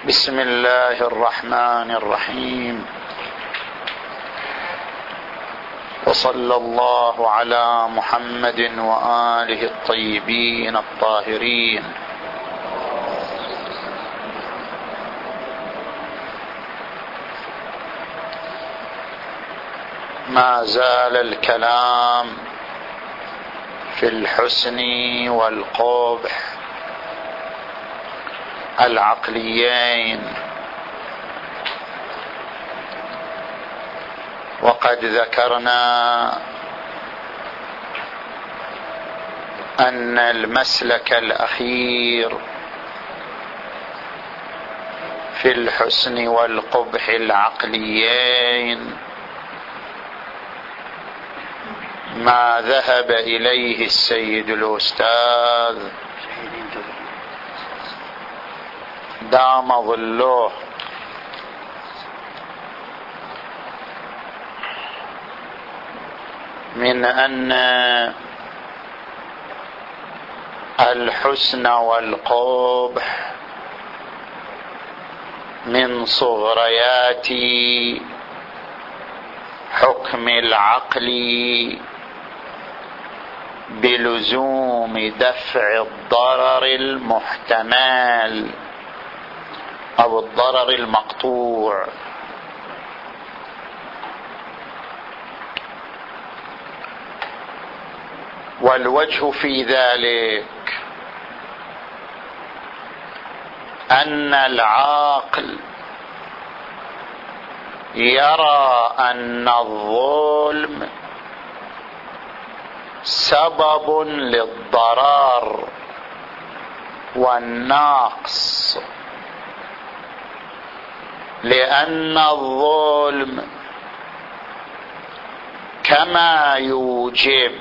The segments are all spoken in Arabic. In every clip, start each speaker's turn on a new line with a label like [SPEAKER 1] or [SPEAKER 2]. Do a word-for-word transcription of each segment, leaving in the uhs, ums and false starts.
[SPEAKER 1] بسم الله الرحمن الرحيم. وصلى الله على محمد وآله الطيبين الطاهرين. ما زال الكلام في الحسن والقبح العقليين، وقد ذكرنا أن المسلك الأخير في الحسن والقبح العقليين ما ذهب إليه السيد الأستاذ دام ظله من أن الحسن والقبح من صغريات حكم العقل بلزوم دفع الضرر المحتمل أو الضرر المقطوع. والوجه في ذلك أن العاقل يرى أن الظلم سبب للضرر والنقص، لأن الظلم كما يوجب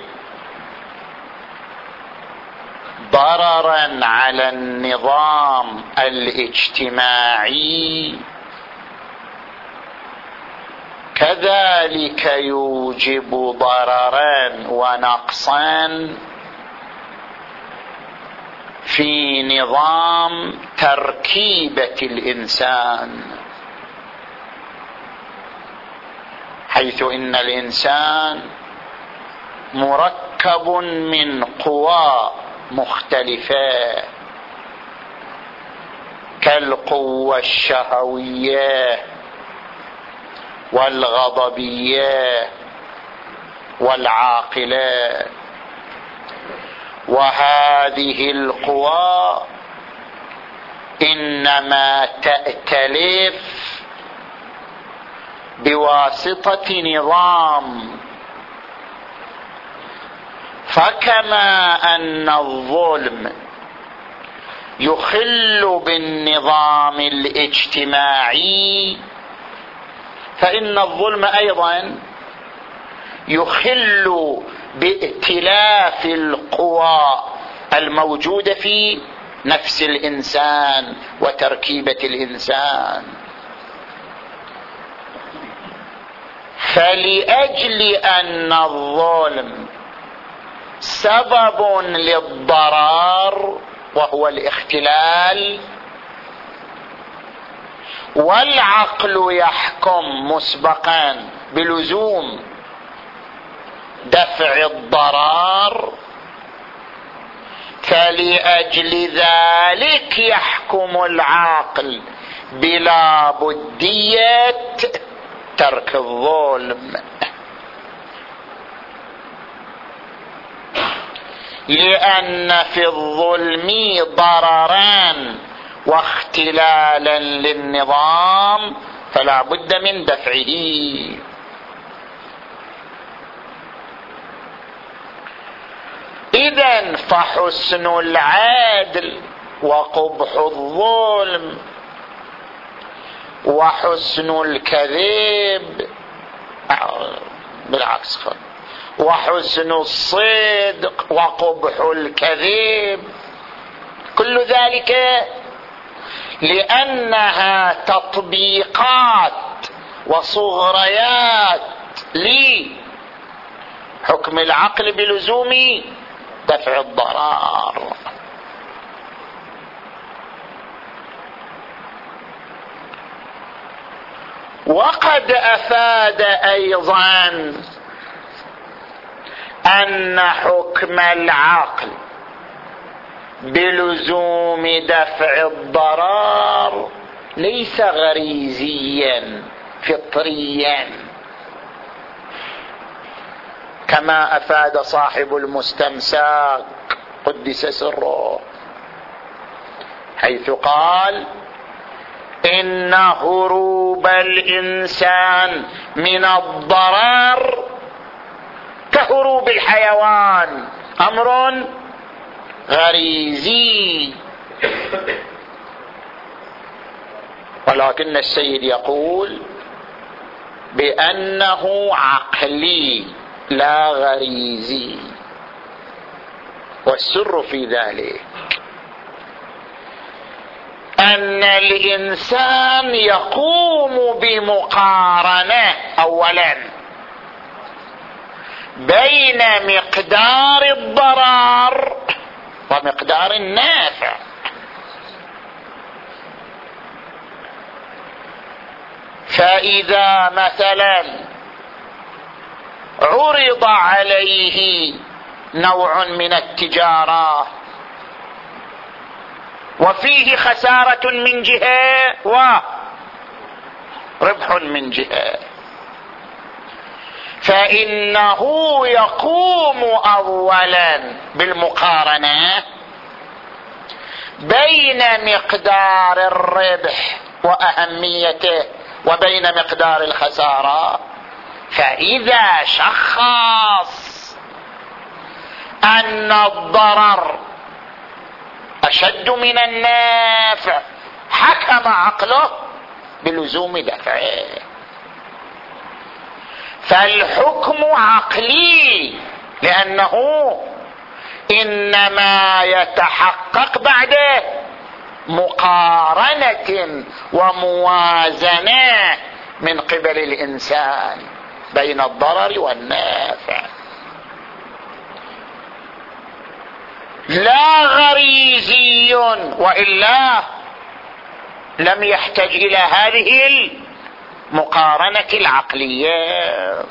[SPEAKER 1] ضررا على النظام الاجتماعي كذلك يوجب ضررا ونقصا في نظام تركيبة الإنسان، حيث إن الإنسان مركب من قوى مختلفة كالقوة الشهوية والغضبية والعاقلة، وهذه القوى إنما تأتلف بواسطة نظام. فكما أن الظلم يخل بالنظام الاجتماعي، فإن الظلم أيضا يخل بائتلاف القوى الموجودة في نفس الإنسان وتركيبة الإنسان. فلأجل أن الظلم سبب للضرر وهو الاختلال، والعقل يحكم مسبقا بلزوم دفع الضرر، فلأجل ذلك يحكم العقل بلا بدية ترك الظلم، لأن في الظلم ضررا واختلالا للنظام فلا بد من دفعه. إذن فحسن العدل وقبح الظلم وحسن الكذب بالعكس خل. وحسن الصدق وقبح الكذب، كل ذلك لأنها تطبيقات وصغريات لحكم العقل بلزوم دفع الضرر. وقد أفاد أيضا أن حكم العقل بلزوم دفع الضرر ليس غريزيا فطريا كما أفاد صاحب المستمساك قدس سره، حيث قال إن هروب الإنسان من الضرر كهروب الحيوان أمر غريزي، ولكن السيد يقول بأنه عقلي لا غريزي. والسر في ذلك أن الإنسان يقوم بمقارنة أولا بين مقدار الضرر ومقدار النافع. فإذا مثلا عرض عليه نوع من التجارة وفيه خسارة من جهة وربح من جهة، فإنه يقوم أولا بالمقارنة بين مقدار الربح وأهميته وبين مقدار الخسارة. فإذا شخص أن الضرر أشد من النافع حكم عقله بلزوم دفعه. فالحكم عقلي لأنه إنما يتحقق بعد مقارنة وموازنة من قبل الإنسان بين الضرر والنافع، لا غريزي، وإلا لم يحتج إلى هذه المقارنة العقلية.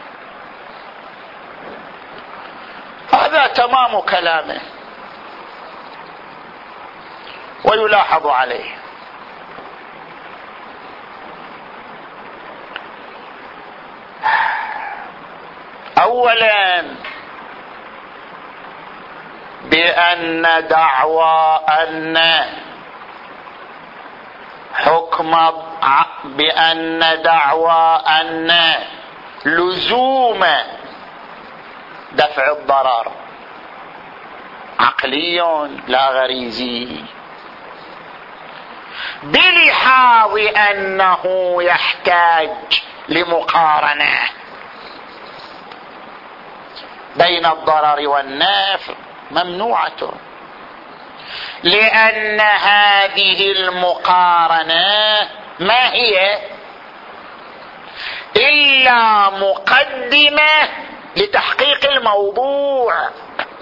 [SPEAKER 1] هذا تمام كلامه ويلاحظ عليه. أولا بأن دعوى أن حكم بأن دعوى أن لزوم دفع الضرر عقلي لا غريزي، بلحاظ أنه يحتاج لمقارنة بين الضرر والنفع ممنوعة، لأن هذه المقارنة ما هي إلا مقدمة لتحقيق الموضوع،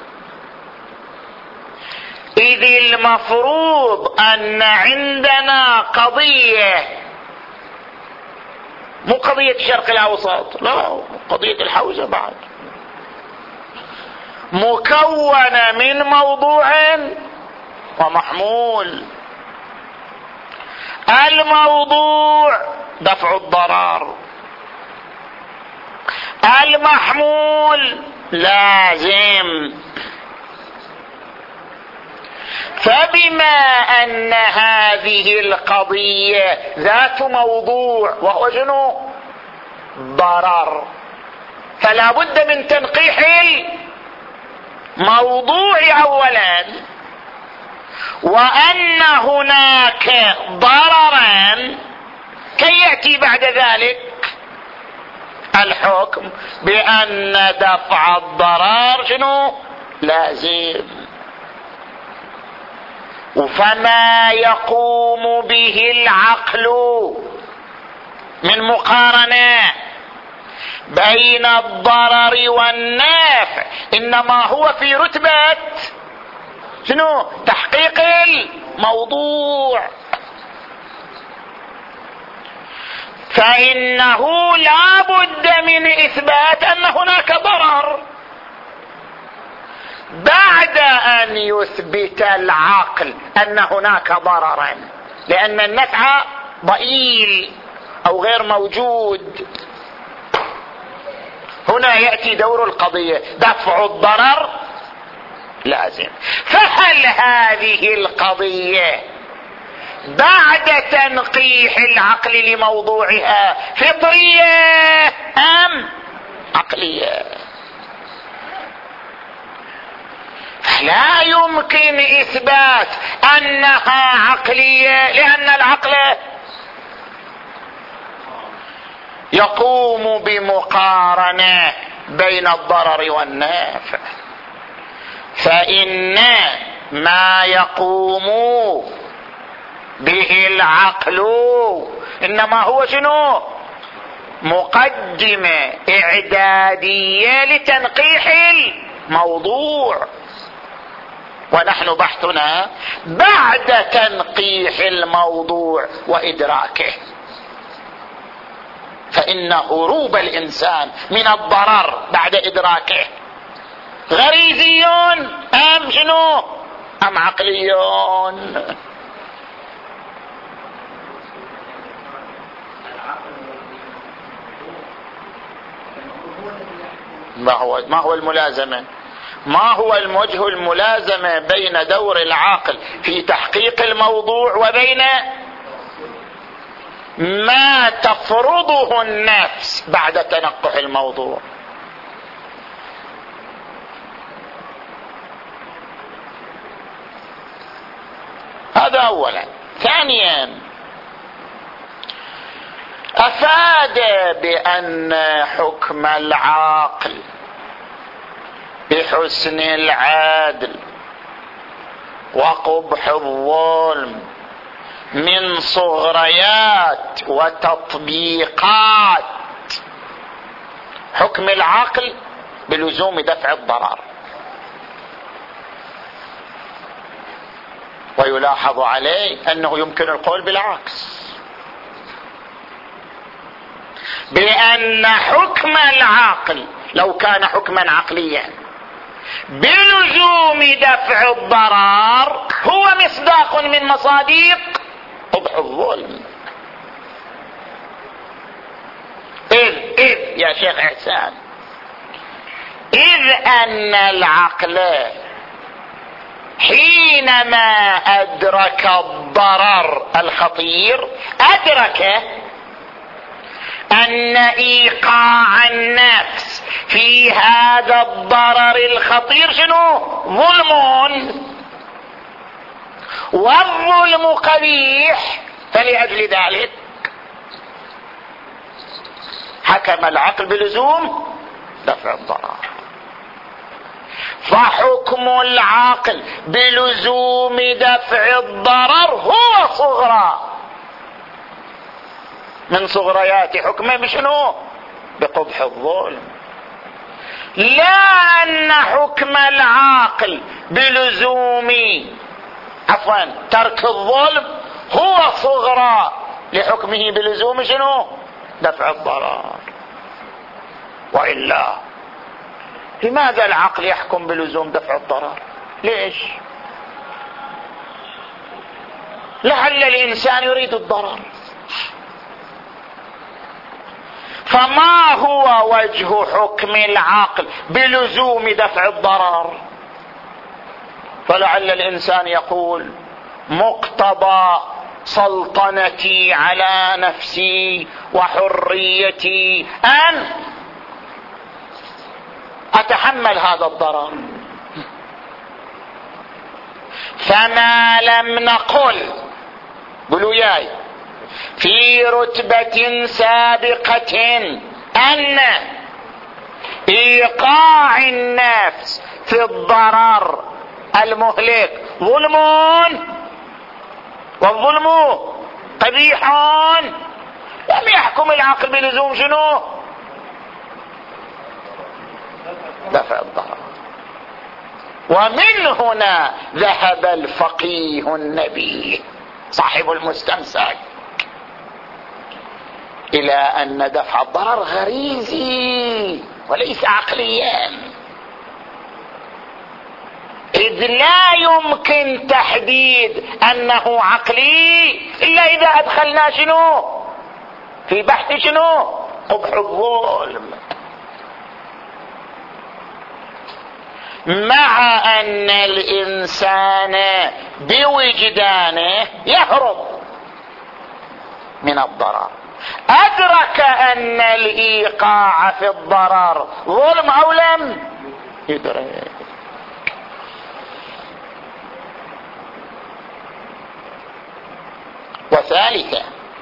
[SPEAKER 1] إذ المفروض أن عندنا قضية، مو قضية الشرق الأوسط، لا، قضية الحوزة بعد، مكونة من موضوع ومحمول. الموضوع دفع الضرر، المحمول لازم. فبما أن هذه القضية ذات موضوع وهو شنو؟ ضرر، فلا بد من تنقيح الموضوع أولا، وأن هناك ضررا كي يأتي بعد ذلك الحكم بأن دفع الضرر شنو؟ لازم. فما يقوم به العقل من مقارنة بين الضرر والنافع إنما هو في رتبة شنو؟ تحقيق الموضوع. فإنه لا بد من إثبات أن هناك ضرر بعد أن يثبت العقل أن هناك ضررا، لأن النفع ضئيل أو غير موجود. هنا يأتي دور القضية، دفع الضرر لازم. فهل هذه القضية بعد تنقيح العقل لموضوعها فطرية أم عقلية؟ لا يمكن إثبات أنها عقلية، لأن العقل يقوم بمقارنة بين الضرر والنافع، فإن ما يقوم به العقل إنما هو شنو؟ مقدمة إعدادية لتنقيح الموضوع، ونحن بحثنا بعد تنقيح الموضوع وإدراكه. فإن هروب الإنسان من الضرر بعد إدراكه غريزيون أم شنو؟ أم عقليون؟ ما هو ما هو الملازمة؟ ما هو الوجه الملازمة بين دور العاقل في تحقيق الموضوع وبين ما تفرضه النفس بعد تنقح الموضوع؟ هذا أولا. ثانيا، أفاد بأن حكم العاقل بحسن العدل وقبح الظلم من صغريات وتطبيقات حكم العقل بلزوم دفع الضرر. ويلاحظ عليه أنه يمكن القول بالعكس، بأن حكم العقل لو كان حكما عقليا بلزوم دفع الضرر هو مصداق من مصادق قبح الظلم. إذ إذ يا شيخ إحسان، إذ أن العقل حينما أدرك الضرر الخطير أدرك أن إيقاع النفس في هذا الضرر الخطير شنو؟ ظلم، والظلم قبيح، فلأجل ذلك حكم العقل بلزوم دفع الضرر. فحكم العقل بلزوم دفع الضرر هو صغرى من صغريات حكمه بشنو؟ بقبح الظلم. لا أن حكم العاقل بلزوم عفوا ترك الظلم هو صغرى لحكمه بلزوم شنو؟ دفع الضرر. وإلا لماذا العقل يحكم بلزوم دفع الضرر؟ ليش؟ لعل الإنسان يريد الضرر. فما هو وجه حكم العقل بلزوم دفع الضرر؟ فلعل الإنسان يقول مقتضى سلطنتي على نفسي وحريتي أن أتحمل هذا الضرر، فما لم نقل قولوا ياي في رتبة سابقة أن إيقاع النفس في الضرر المهلك ظلم والظلم قبيح، لم يحكم العقل بلزوم شنو؟ دفع الضرر. ومن هنا ذهب الفقيه النبي صاحب المستمسك إلى أن دفع الضرر غريزي وليس عقليا، إذ لا يمكن تحديد أنه عقلي إلا إذا أدخلنا شنو في بحث شنو قبح الظلم، مع أن الإنسان بوجدانه يهرب من الضرر، أدرك أن الإيقاع في الضرر ظلم أو لم يدرك. وثالثا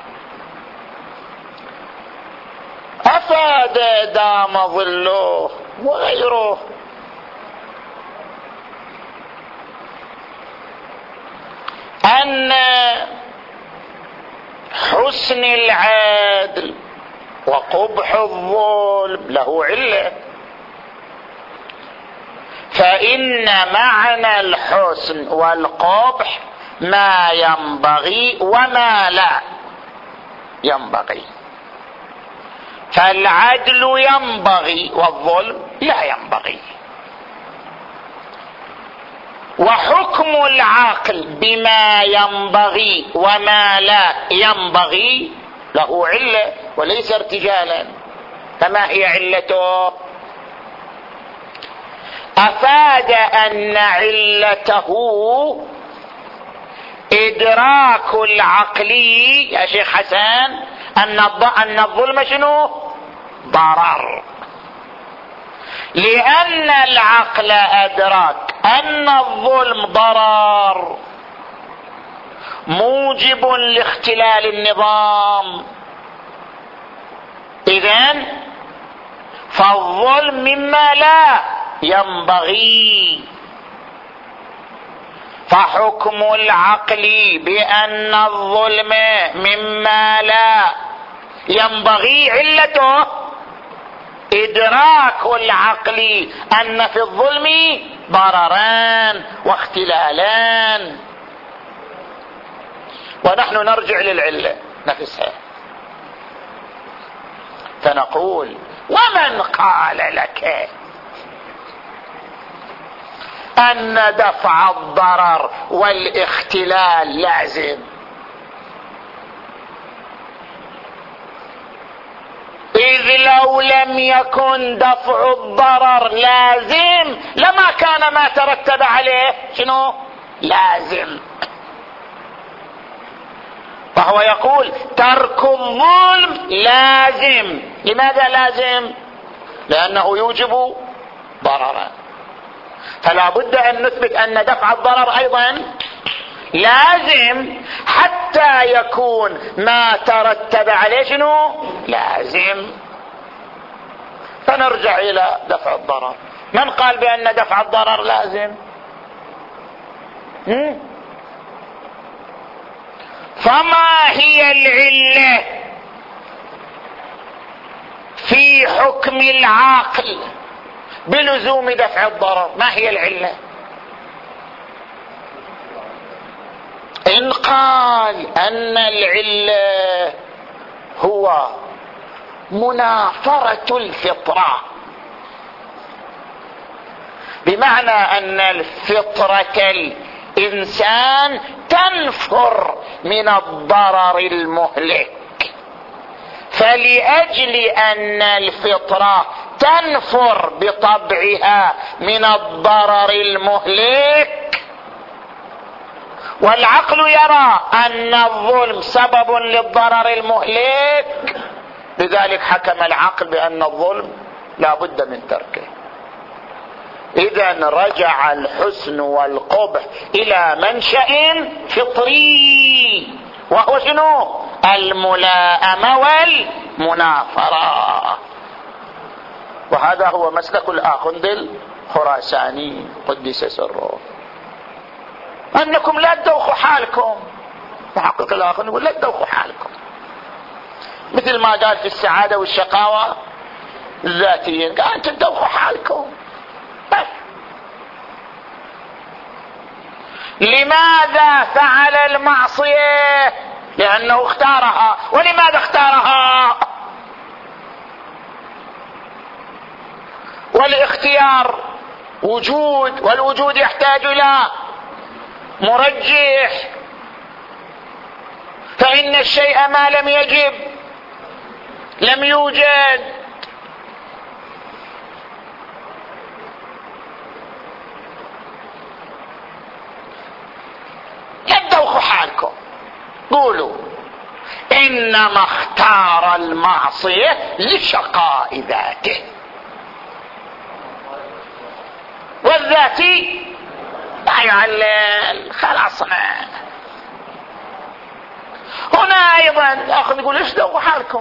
[SPEAKER 1] أفاد دام ظله وغيره أن حسن العدل وقبح الظلم له علة، فإن معنى الحسن والقبح ما ينبغي وما لا ينبغي، فالعدل ينبغي والظلم لا ينبغي، وحكم العقل بما ينبغي وما لا ينبغي له علة وليس ارتجالا. فما هي علته؟ أفاد أن علته إدراك العقلي يا شيخ حسن أن الظلم شنو ضرر، لأن العقل أدرك أن الظلم ضرر موجب لاختلال النظام، إذن فالظلم مما لا ينبغي، فحكم العقل بأن الظلم مما لا ينبغي علته إدراك العقل أن في الظلم ضرران واختلالان. ونحن نرجع للعلة نفسها فنقول: ومن قال لك أن دفع الضرر والاختلال لازم؟ إذ لو لم يكن دفع الضرر لازم لما كان ما ترتب عليه شنو لازم. فهو يقول ترك الظلم لازم. لماذا لازم؟ لأنه يوجب ضررا، فلا بد أن نثبت أن دفع الضرر أيضا لازم حتى يكون ما ترتب عليه شنو لازم. فنرجع إلى دفع الضرر. من قال بأن دفع الضرر لازم؟ هم؟ فما هي العلة في حكم العاقل بلزوم دفع الضرر؟ ما هي العلة؟ إن قال أن العلة هو منافرة الفطرة، بمعنى أن الفطرة الإنسان تنفر من الضرر المهلك، فلأجل أن الفطرة تنفر بطبعها من الضرر المهلك والعقل يرى أن الظلم سبب للضرر المهلك، لذلك حكم العقل بأن الظلم لا بد من تركه. إذن رجع الحسن والقبح إلى منشأ فطري وهو شنو؟ الملائمة والمنافرة. وهذا هو مسلك الآخوند الخراساني قدس سره، أنكم لا تدوخوا حالكم. محقق الآخوند يقول لا تدوخوا حالكم، مثل ما قال في السعادة والشقاوة الذاتية، قال أنتم تدوخوا حالكم بس. لماذا فعل المعصية؟ لأنه اختارها. ولماذا اختارها؟ والاختيار وجود، والوجود يحتاج إلى مرجح، فإن الشيء ما لم يجب لم يوجد. يدوخوا حالكم، قولوا إنما اختار المعصية لشقاء ذاته، والذاتي لا يعلل. خلاصنا هنا أيضا أخذ يقول إيش دوخوا حالكم؟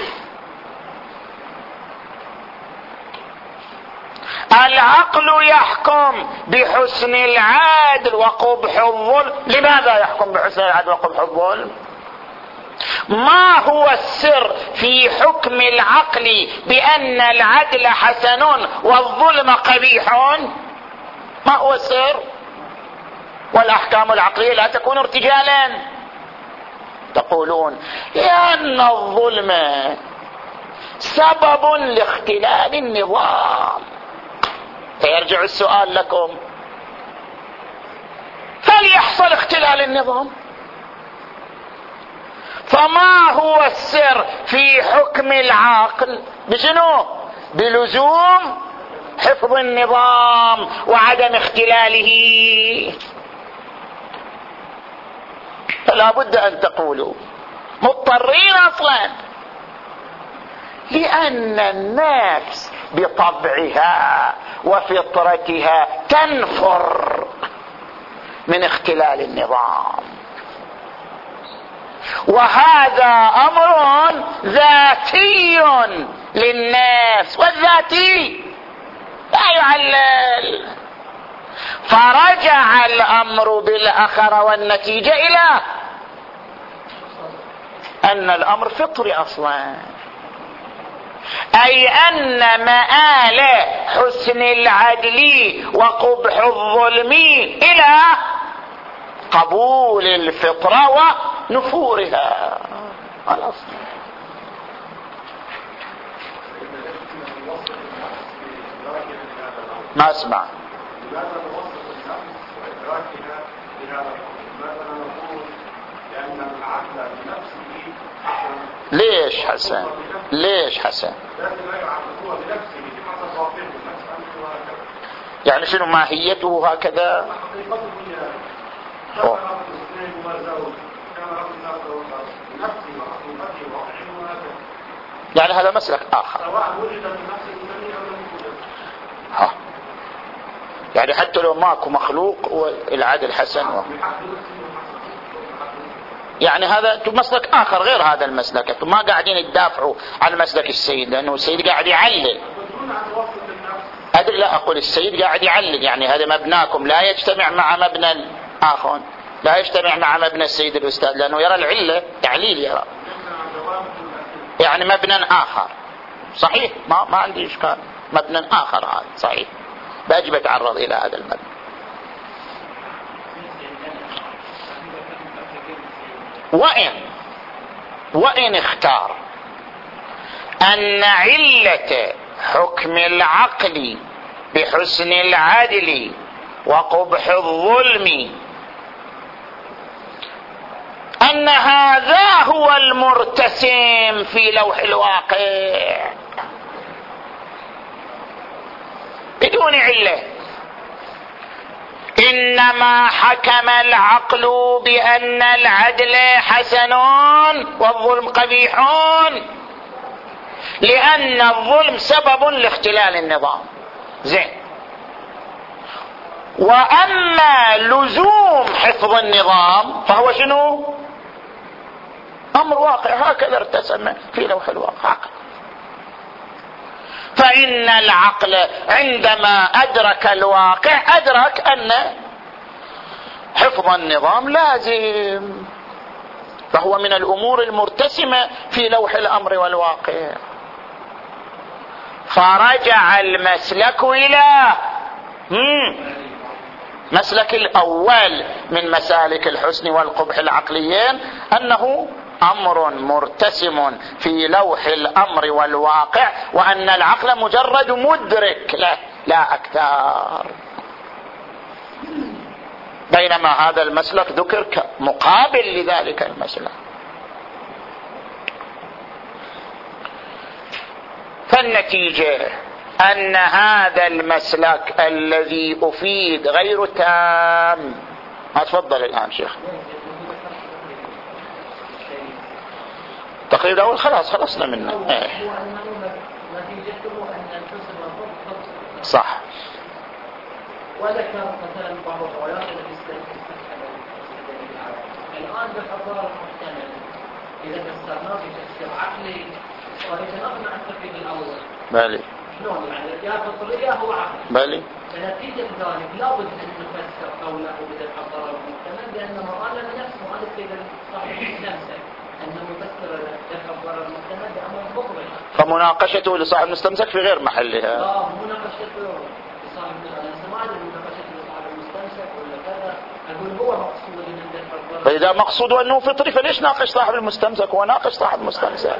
[SPEAKER 1] العقل يحكم بحسن العدل وقبح الظلم. لماذا يحكم بحسن العدل وقبح الظلم؟ ما هو السر في حكم العقل بأن العدل حسن والظلم قبيح؟ ما هو السر؟ والأحكام العقلية لا تكون ارتجالا. تقولون لأن الظلم سبب لاختلال النظام، فيرجع السؤال لكم، فليحصل اختلال النظام، فما هو السر في حكم العقل بشنو؟ بلزوم حفظ النظام وعدم اختلاله. فلا بد أن تقولوا مضطرين أصلا، لأن النفس بطبعها وفطرتها تنفر من اختلال النظام، وهذا أمر ذاتي للنفس، والذاتي لا يعلل. فرجع الأمر بالآخر والنتيجة إلى أن الأمر فطري أصلا، أي أن مآل حسن العدل وقبح الظلم إلى قبول الفطرة ونفورها. الأصل ما أسمع. ليش حسن؟ ليش حسن؟ يعني شنو ماهيته هكذا؟ أوه. يعني هذا مسلك آخر. ها. يعني حتى لو ماكو مخلوق والعدل حسن و... يعني هذا مسلك آخر غير هذا المسلك. انتم ما قاعدين تدافعوا عن مسلك السيد، لأنه السيد قاعد يعلل. أدري، لا أقول السيد قاعد يعلل، يعني هذا مبناكم لا يجتمع مع مبنى آخر، لا يجتمع مع مبنى السيد الأستاذ، لأنه يرى العلة تعليل، يرى يعني مبنى آخر. صحيح، ما ما عندي إشكال، مبنى آخر هذا صحيح، باجي بتعرض إلى هذا المبنى. وإن وإن اختار أن علة حكم العقل بحسن العدل وقبح الظلم أن هذا هو المرتسم في لوح الواقع بدون علة، إنما حكم العقل بأن العدل حسن والظلم قبيح، لأن الظلم سبب لاختلال النظام. زين. وأما لزوم حفظ النظام فهو شنو؟ أمر واقع، هكذا ارتسم في لوح الواقع. فإن العقل عندما أدرك الواقع أدرك أن حفظ النظام لازم، فهو من الأمور المرتسمة في لوح الأمر والواقع. فرجع المسلك إلى مسلك الأول من مسالك الحسن والقبح العقليين، أنه أمر مرتسم في لوح الأمر والواقع، وأن العقل مجرد مدرك له لا أكثر. بينما هذا المسلك ذكر كمقابل لذلك المسلك. فالنتيجة أن هذا المسلك الذي أفيد غير تام. ما تفضل الآن شيخ تقريب الأول خلاص خلصنا منه. ايه صح.
[SPEAKER 2] وذكر مثلا بعض الروايات التي استدلت الآن بالحضارة المحتملة إذا فسرناه بتفسير عقلي ويتنقل عن التفسير الأول.
[SPEAKER 1] بالي.
[SPEAKER 2] شلون يعني يا فطرية هو عقل.
[SPEAKER 1] بالي.
[SPEAKER 2] فنتيجة ذلك لابد أن نفسر قوله بالحضارة المحتملة، لأن مقالة نفسه هذا السيد صحيح نفسه أنه يفسر بالحضارة المحتملة أمر مطلق.
[SPEAKER 1] فمناقشته لصاحب المستمسك في غير محلها.
[SPEAKER 2] لا مناقشته لصاحب هو مقصود من
[SPEAKER 1] فإذا مقصود أنه فطري فليش ناقش صاحب المستمسك؟ هو ناقش صاحب المستمسك.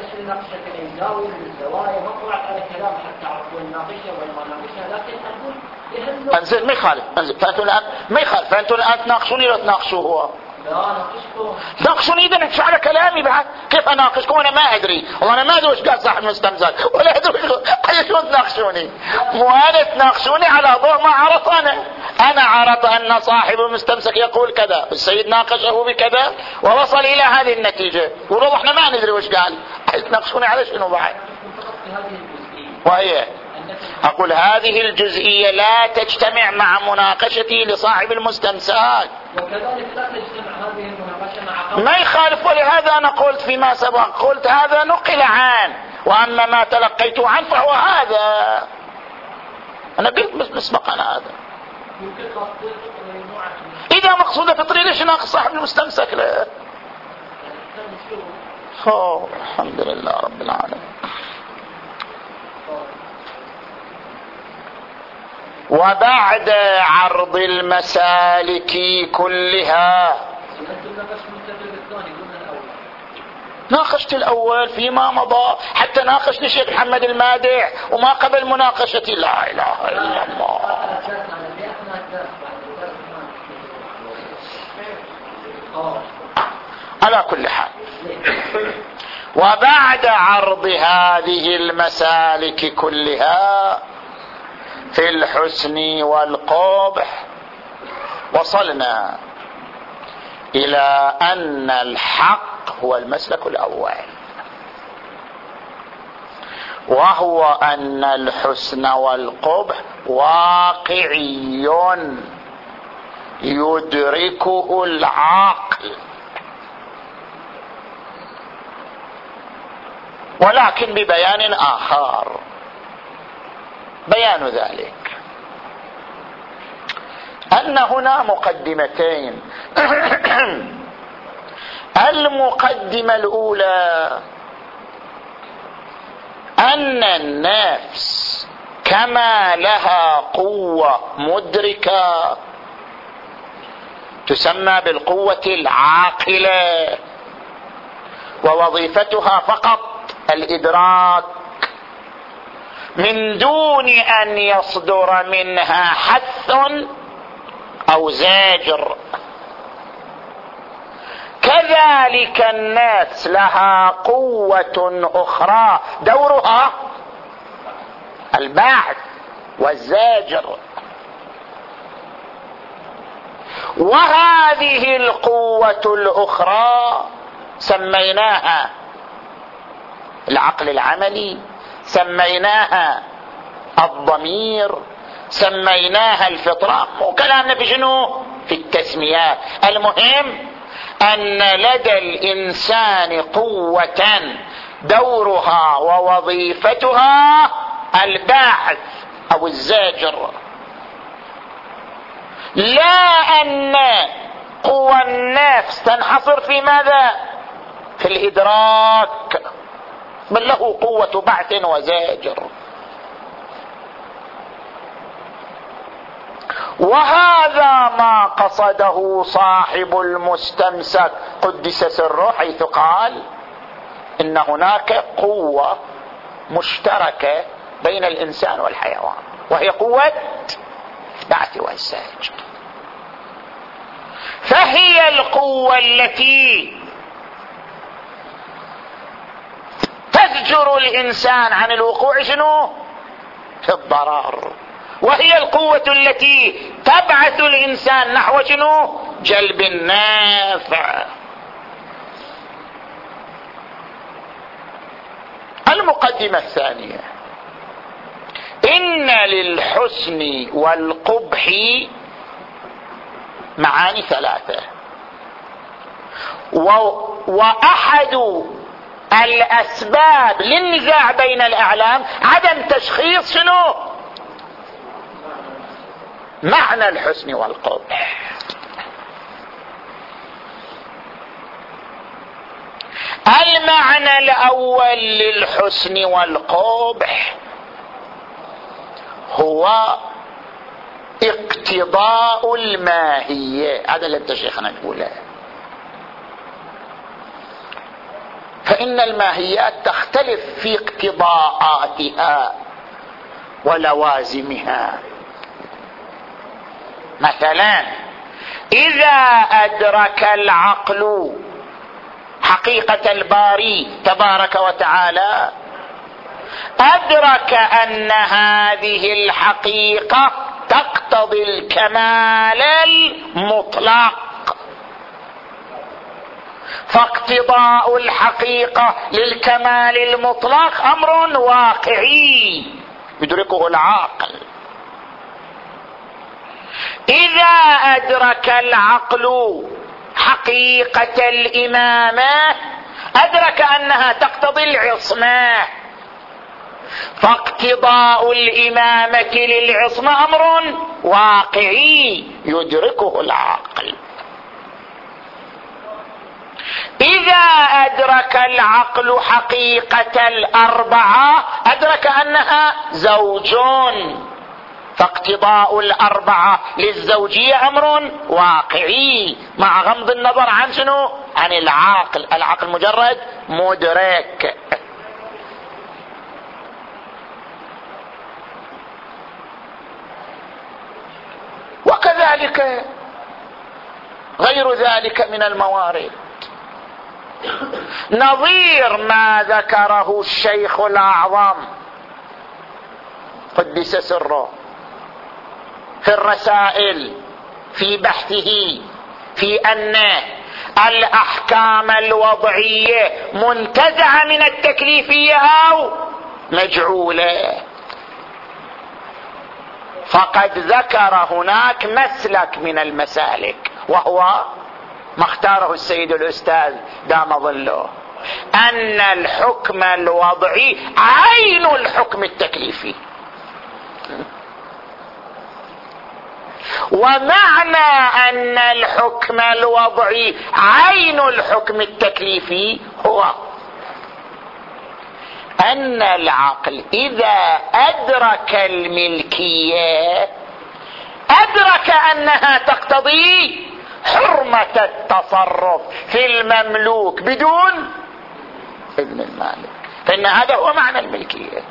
[SPEAKER 1] انزل ما يخالف، انزل فانتم الان ما يخالف، فانتم الان تناقشوني لو تناقشوه هو.
[SPEAKER 2] لا ناقشكم.
[SPEAKER 1] ناقشوني اذا انتم على كلامي بعد، كيف اناقشكم وانا ما ادري؟ وانا ما ادري وش قال صاحب المستمسك ولا ادري شلون تناقشوني. مو انا تناقشوني على ضوء ما عرضت انا. انا عرضت ان صاحب المستمسك يقول كذا، السيد ناقشه بكذا ووصل الى هذه النتيجه، ولو احنا ما ندري وش قال تناقشوني على شنو بعد؟ وهي أقول هذه الجزئية لا تجتمع مع مناقشتي لصاحب المستمسك.
[SPEAKER 2] وكذلك لا تجتمع هذه المناقشة مع
[SPEAKER 1] ما يخالف، ولهذا أنا قلت فيما سبق، قلت هذا نقل عنه، وأما ما تلقيته عنه فهو هذا. أنا قلت مسبقا هذا. إذا مقصود فطري ليش ناقص صاحب المستمسك له؟ أوه الحمد لله رب العالمين. وبعد عرض المسالك كلها ناقشت الأول فيما مضى، حتى ناقشني الشيخ محمد المادح وما قبل مناقشتي. لا إله إلا الله. على كل حال، وبعد عرض هذه المسالك كلها في الحسن والقبح وصلنا إلى أن الحق هو المسلك الأول، وهو أن الحسن والقبح واقعي يدركه العقل، ولكن ببيان آخر. بيان ذلك أن هنا مقدمتين. المقدمة الأولى أن النفس كما لها قوة مدركة تسمى بالقوة العاقلة، ووظيفتها فقط الإدراك من دون أن يصدر منها حث أو زاجر، كذلك النفس لها قوة أخرى دورها البعث والزاجر، وهذه القوة الأخرى سميناها العقل العملي، سميناها الضمير، سميناها الفطرة. وكلامنا في شنو؟ في التسميات. المهم أن لدى الإنسان قوة دورها ووظيفتها الباعث أو الزاجر، لا أن قوى النفس تنحصر في ماذا؟ في الإدراك، بل له قوة بعث وزاجر. وهذا ما قصده صاحب المستمسك قدس سره حيث قال إن هناك قوة مشتركة بين الإنسان والحيوان، وهي قوة البعث والزجر. فهي القوة التي تزجر الإنسان عن الوقوع شنو؟ في الضرر، وهي القوة التي تبعث الإنسان نحو شنو؟ جلب النافع. المقدمة الثانية: إن للحسن والقبح معاني ثلاثة، وأحد الأسباب للنزاع بين الأعلام عدم تشخيص شنو؟ معنى الحسن والقبح. المعنى الأول للحسن والقبح هو اقتضاء الماهية، هذا اللي انت شيخنا تقوله. فإن الماهيات تختلف في اقتضاءاتها ولوازمها. مثلا إذا أدرك العقل حقيقة الباري تبارك وتعالى، أدرك أن هذه الحقيقة تقتضي الكمال المطلق، فاقتضاء الحقيقة للكمال المطلق أمر واقعي يدركه العاقل. إذا أدرك العقل حقيقة الإمامة، أدرك أنها تقتضي العصمة، فاقتضاء الإمامة للعصمة أمر واقعي يدركه العقل. إذا أدرك العقل حقيقة الأربعة، أدرك أنها زوجون، فاقتضاء الأربعة للزوجية أمر واقعي مع غمض النظر عن شنو؟ عن العقل. العقل مجرد مدرك. وكذلك غير ذلك من الموارد، نظير ما ذكره الشيخ الأعظم قدس سره في الرسائل في بحثه في أن الأحكام الوضعية منتزعة من التكليفية أو مجعولة. فقد ذكر هناك مسلك من المسالك، وهو ما اختاره السيد الأستاذ دام ظله، أن الحكم الوضعي عين الحكم التكليفي. ومعنى أن الحكم الوضعي عين الحكم التكليفي هو أن العقل إذا أدرك الملكية أدرك أنها تقتضي حرمة التصرف في المملوك بدون إذن المالك، فإن هذا هو معنى الملكية.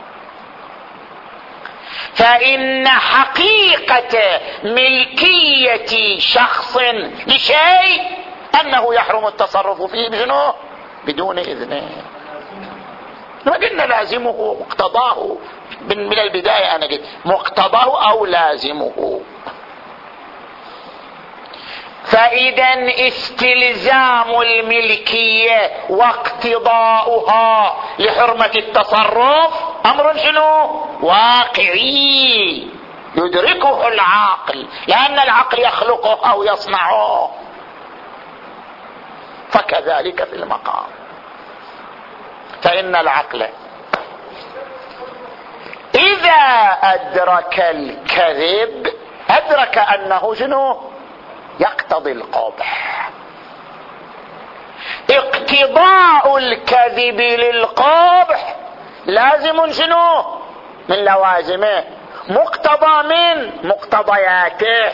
[SPEAKER 1] فإن حقيقة ملكية شخص لشيء أنه يحرم التصرف فيه بشنو؟ بدون إذنه. قلنا لازمه مقتضاه من البداية، أنا قلت مقتضاه أو لازمه. فإذا استلزام الملكية واقتضاؤها لحرمة التصرف أمر شنو؟ واقعي يدركه العقل، لأن العقل يخلقه أو يصنعه. فكذلك في المقام، فإن العقل إذا أدرك الكذب أدرك أنه شنو؟ يقتضي القبح. اقتضاء الكذب للقبح لازم شنو؟ من لوازمه، مقتضى من مقتضياته.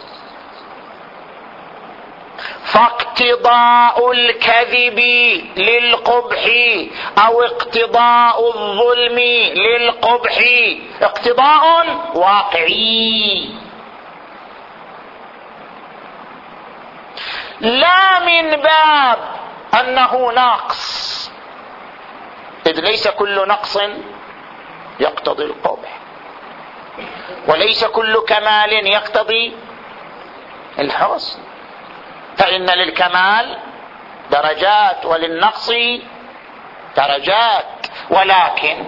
[SPEAKER 1] فاقتضاء الكذب للقبح او اقتضاء الظلم للقبح اقتضاء واقعي، لا من باب انه ناقص، اذ ليس كل نقص يقتضي القبح، وليس كل كمال يقتضي الحسن، فإن للكمال درجات وللنقص درجات. ولكن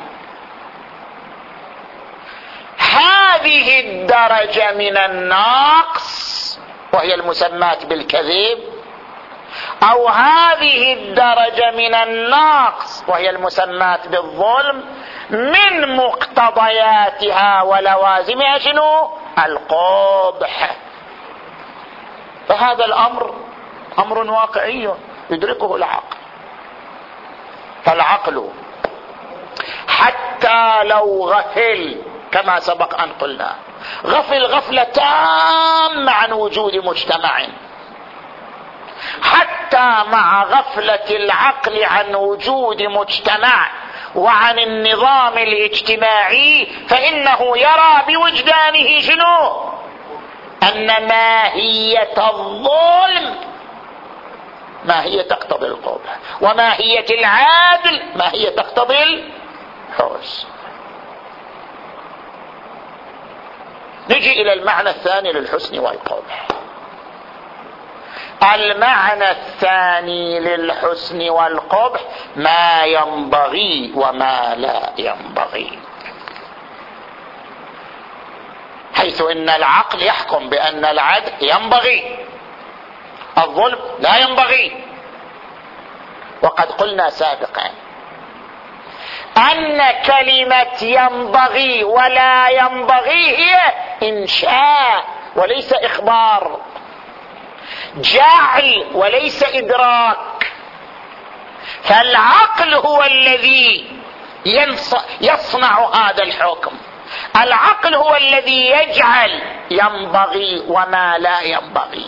[SPEAKER 1] هذه الدرجة من النقص وهي المسمات بالكذب، أو هذه الدرجة من النقص وهي المسمات بالظلم، من مقتضياتها ولوازمها شنو؟ القبح. فهذا الأمر أمر واقعي يدركه العقل. فالعقل حتى لو غفل كما سبق أن قلنا، غفل غفلة تامة عن وجود مجتمع، حتى مع غفلة العقل عن وجود مجتمع وعن النظام الاجتماعي، فإنه يرى بوجدانه شنو؟ أن ماهية الظلم ماهية تقتضي القبح، وماهية العدل ماهية تقتضي الحسن. نجي إلى المعنى الثاني للحسن والقبح. المعنى الثاني للحسن والقبح ما ينبغي وما لا ينبغي، حيث ان العقل يحكم بان العدل ينبغي، الظلم لا ينبغي. وقد قلنا سابقا ان كلمة ينبغي ولا ينبغي هي انشاء وليس اخبار، جعل وليس ادراك. فالعقل هو الذي يصنع هذا الحكم، العقل هو الذي يجعل ينبغي وما لا ينبغي،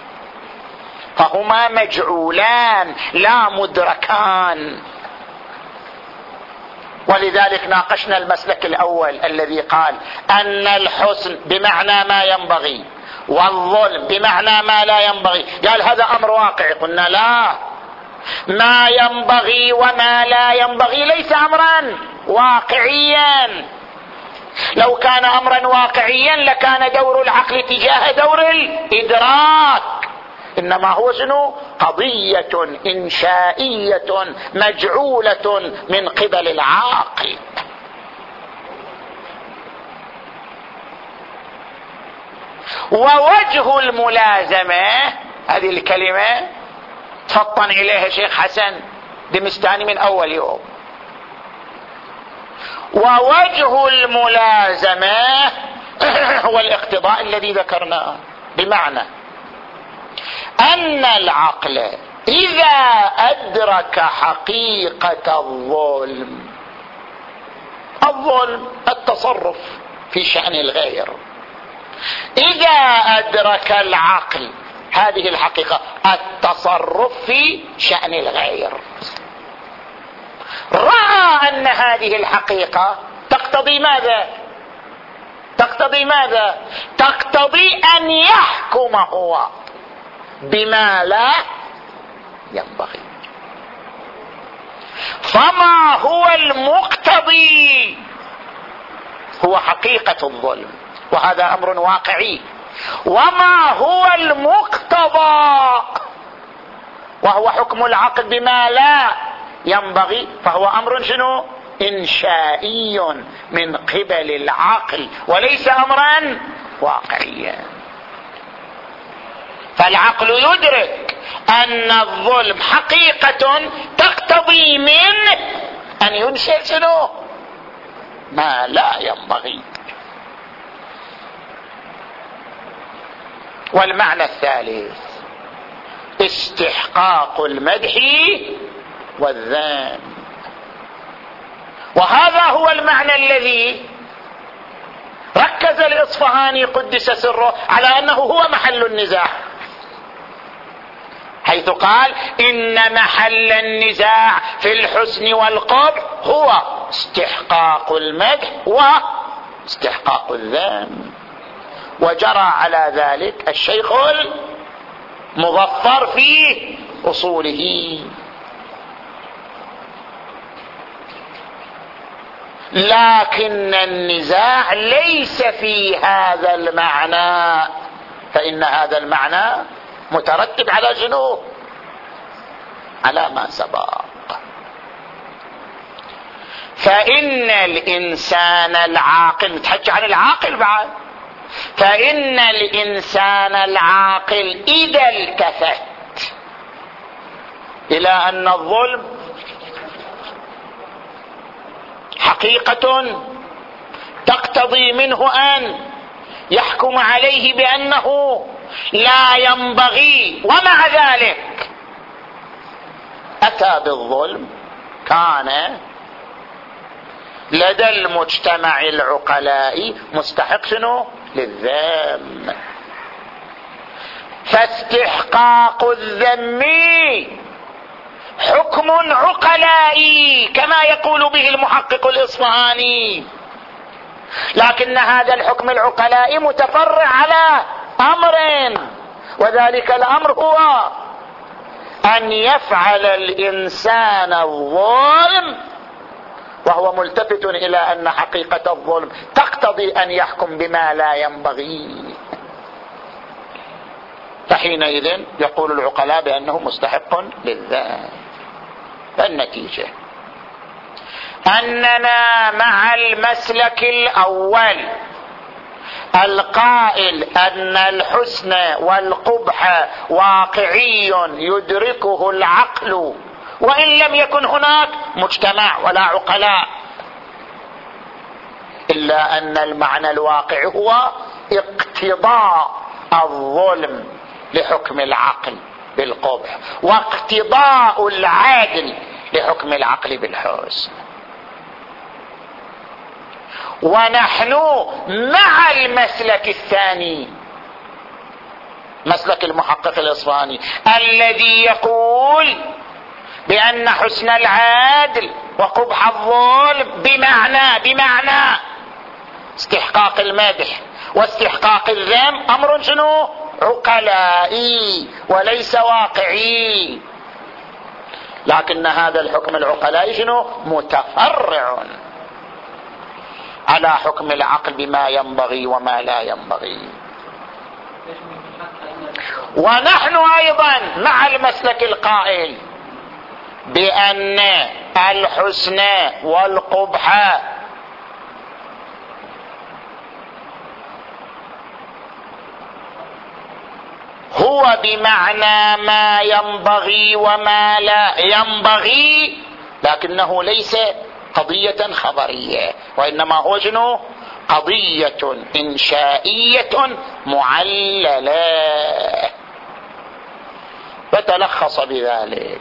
[SPEAKER 1] فهما مجعولان لا مدركان. ولذلك ناقشنا المسلك الأول الذي قال أن الحسن بمعنى ما ينبغي والظلم بمعنى ما لا ينبغي، قال هذا أمر واقعي. قلنا لا، ما ينبغي وما لا ينبغي ليس أمرا واقعيا. لو كان أمرا واقعيا لكان دور العقل تجاه دور الإدراك، إنما هو شنو؟ قضية إنشائية مجعولة من قبل العاقل. ووجه الملازمة هذه الكلمة تفطن إليها شيخ حسن دمستاني من أول يوم. ووجه الملازمة هو الاقتضاء الذي ذكرناه، بمعنى أن العقل إذا أدرك حقيقة الظلم، الظلم التصرف في شأن الغير، إذا أدرك العقل هذه الحقيقة التصرف في شأن الغير، رأى أن هذه الحقيقة تقتضي ماذا؟ تقتضي ماذا؟ تقتضي أن يحكم هو بما لا ينبغي. فما هو المقتضي؟ هو حقيقة الظلم، وهذا أمر واقعي. وما هو المقتضى؟ وهو حكم العقل بما لا ينبغي، فهو أمر شنو؟ إنشائي من قبل العقل وليس أمرا واقعيا. فالعقل يدرك أن الظلم حقيقة تقتضي من أن ينشئ شنو؟ ما لا ينبغي. والمعنى الثالث استحقاق المدح والذم، وهذا هو المعنى الذي ركز الإصفهاني قدس سره على أنه هو محل النزاع، حيث قال إن محل النزاع في الحسن والقبح هو استحقاق المدح واستحقاق الذم، وجرى على ذلك الشيخ المظفر في أصوله. لكن النزاع ليس في هذا المعنى، فإن هذا المعنى مترتب على جنوب، على ما سبق. فإن الإنسان العاقل، نتحكي عن العاقل بعد، فإن الإنسان العاقل إذا التفت إلى أن الظلم حقيقة تقتضي منه أن يحكم عليه بأنه لا ينبغي، ومع ذلك أتى بالظلم، كان لدى المجتمع العقلاء مستحق شنو؟ للذم. فاستحقاق الذم حكم عقلائي كما يقول به المحقق الإصفهاني، لكن هذا الحكم العقلائي متفرع على أمر، وذلك الأمر هو أن يفعل الإنسان الظلم وهو ملتفت إلى أن حقيقة الظلم تقتضي أن يحكم بما لا ينبغي، فحينئذ يقول العقلاء بأنه مستحق للذم. فالنتيجة أننا مع المسلك الأول القائل أن الحسن والقبح واقعي يدركه العقل وإن لم يكن هناك مجتمع ولا عقلاء، إلا أن المعنى الواقع هو اقتضاء الظلم لحكم العقل بالقبح، واقتضاء العادل لحكم العقل بالحسن. ونحن مع المسلك الثاني، مسلك المحقق الإصفهاني الذي يقول بأن حسن العادل وقبح الظلم بمعنى بمعنى استحقاق المدح واستحقاق الذم أمر شنو؟ عقلائي وليس واقعي، لكن هذا الحكم العقلائي شنو؟ متفرع على حكم العقل بما ينبغي وما لا ينبغي. ونحن أيضا مع المسلك القائل بأن الحسن والقبح هو بمعنى ما ينبغي وما لا ينبغي، لكنه ليس قضية خبرية، وإنما هو شنو؟ قضية إنشائية معللة. فتلخص بذلك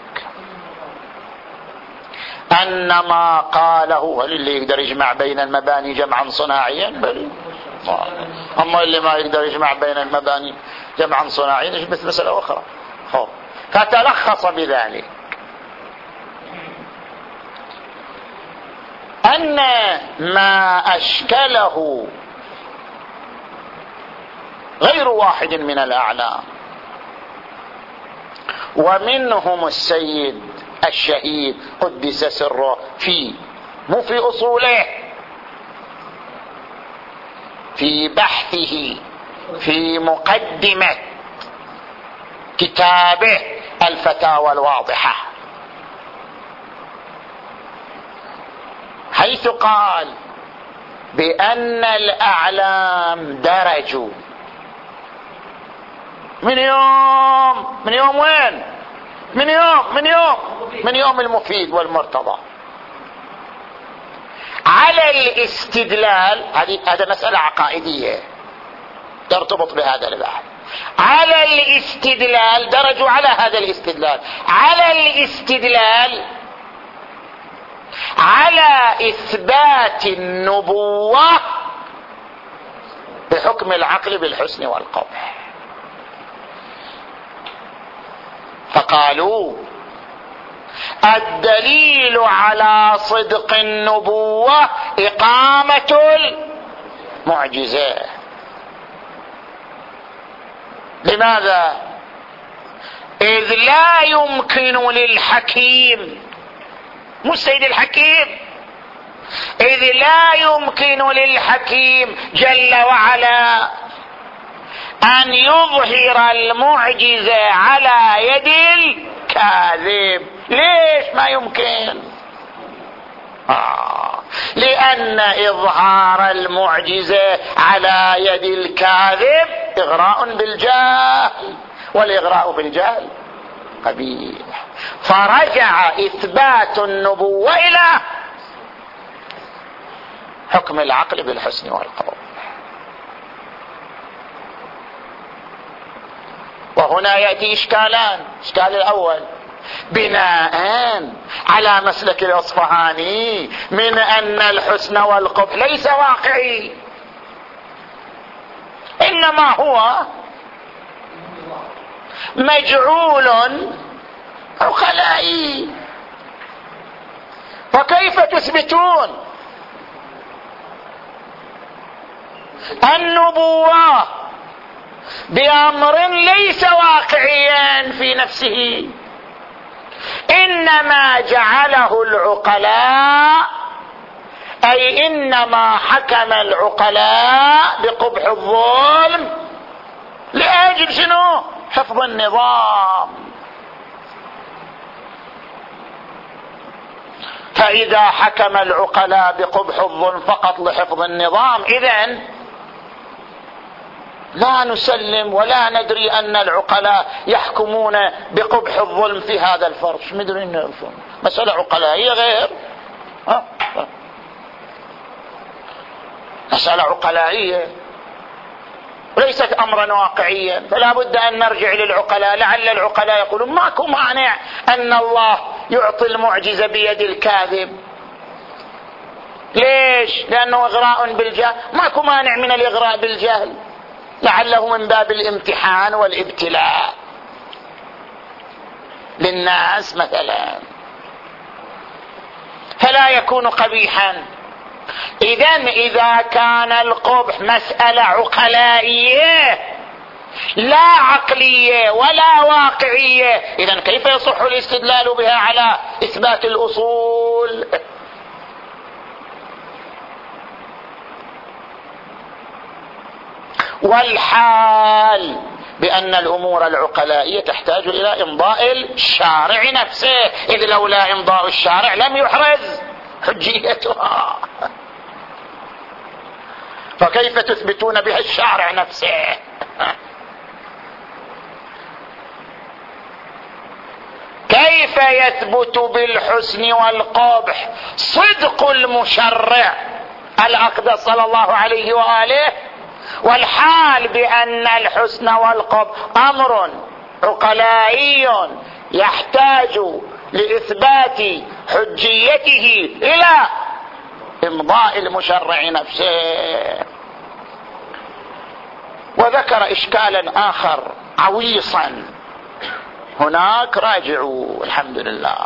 [SPEAKER 1] أن ما قاله، هل اللي يقدر يجمع بين المباني جمعا صناعيا؟ بل أما اللي ما يقدر يجمع بين المباني جمعا صناعيا يشبه مسألة أخرى. فتلخص بذلك أن ما أشكله غير واحد من الأعلام، ومنهم السيد الشهيد قدس سره في مو في أصوله، في بحثه في مقدمة كتابه الفتاوى الواضحة، حيث قال بأن الأعلام درجوا من يوم من يوم وين؟ من يوم من يوم من يوم المفيد والمرتضى على الاستدلال. هذه هذا مسألة عقائدية ترتبط بهذا البحث. على الاستدلال درجوا على هذا الاستدلال، على الاستدلال على إثبات النبوة بحكم العقل بالحسن والقبح. فقالوا الدليل على صدق النبوة إقامة المعجزة. لماذا؟ إذ لا يمكن للحكيم، مو السيد الحكيم، إذ لا يمكن للحكيم جل وعلا أن يظهر المعجزة على يد الكاذب. ليش ما يمكن؟ آه. لأن إظهار المعجزة على يد الكاذب إغراء بالجهل، والإغراء بالجهل قبيح. فرجع إثبات النبوة إلى حكم العقل بالحسن والقبح. وهنا يأتي إشكالان. الإشكال الأول بناء على مسلك الأصفهاني من أن الحسن والقبح ليس واقعي، إنما هو مجعول عقلائي. فكيف تثبتون النبوة بأمر ليس واقعيا في نفسه، إنما جعله العقلاء، أي إنما حكم العقلاء بقبح الظلم لأجل شنو؟ حفظ النظام. فإذا حكم العقلاء بقبح الظلم فقط لحفظ النظام، إذن لا نسلم ولا ندري أن العقلاء يحكمون بقبح الظلم في هذا الفرق. مش مدرين نعرفون مسألة عقلائية غير ها؟ مسألة عقلائية وليست أمرا واقعيا. فلا بد أن نرجع للعقلاء، لعل العقلاء يقولون ماكو مانع أن الله يعطي المعجزة بيد الكاذب. ليش؟ لأنه إغراء بالجهل. ماكو مانع من الإغراء بالجهل، لعله من باب الامتحان والابتلاء للناس مثلا، فلا يكون قبيحا. إذن إذا كان القبح مسألة عقلائية لا عقلية ولا واقعية، إذن كيف يصح الاستدلال بها على إثبات الأصول؟ والحال بأن الأمور العقلائية تحتاج إلى إمضاء الشارع نفسه، إذ لولا إمضاء الشارع لم يحرز حجيتها. فكيف تثبتون بها الشارع نفسه؟ كيف يثبت بالحسن والقبح صدق المشرع الأقدس صلى الله عليه وآله، والحال بأن الحسن والقبح أمر عقلائي يحتاج لإثبات حجيته إلى إمضاء المشرع نفسه؟ وذكر إشكالا آخر عويصا هناك، راجعوا الحمد لله.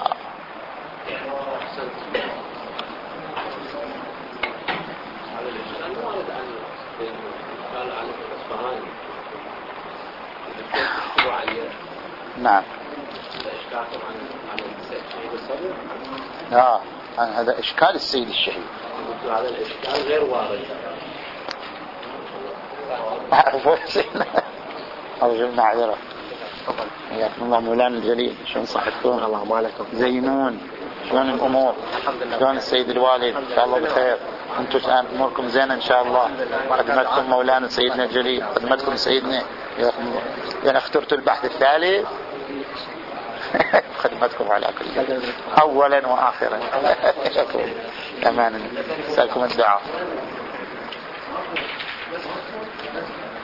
[SPEAKER 1] نعم. لا هذا إشكال السيد الشهيد.
[SPEAKER 3] هذا الإشكال غير وارد.
[SPEAKER 1] أرجو المعذرة. حياكم الله مولانا الجليل، شلون صحتكم؟
[SPEAKER 3] الله مالكم.
[SPEAKER 1] زينون، شلون الأمور؟ شلون السيد الوالد؟ إن شاء الله بخير. أنتم الآن أموركم زينة إن شاء الله. خدمتكم مولانا سيدنا الجليل، خدمتكم سيدنا. يعني اخترتوا البحث الثالث. خدمتكم على كل شيء أولا وآخرا. أمانا. سألكم الدعاء.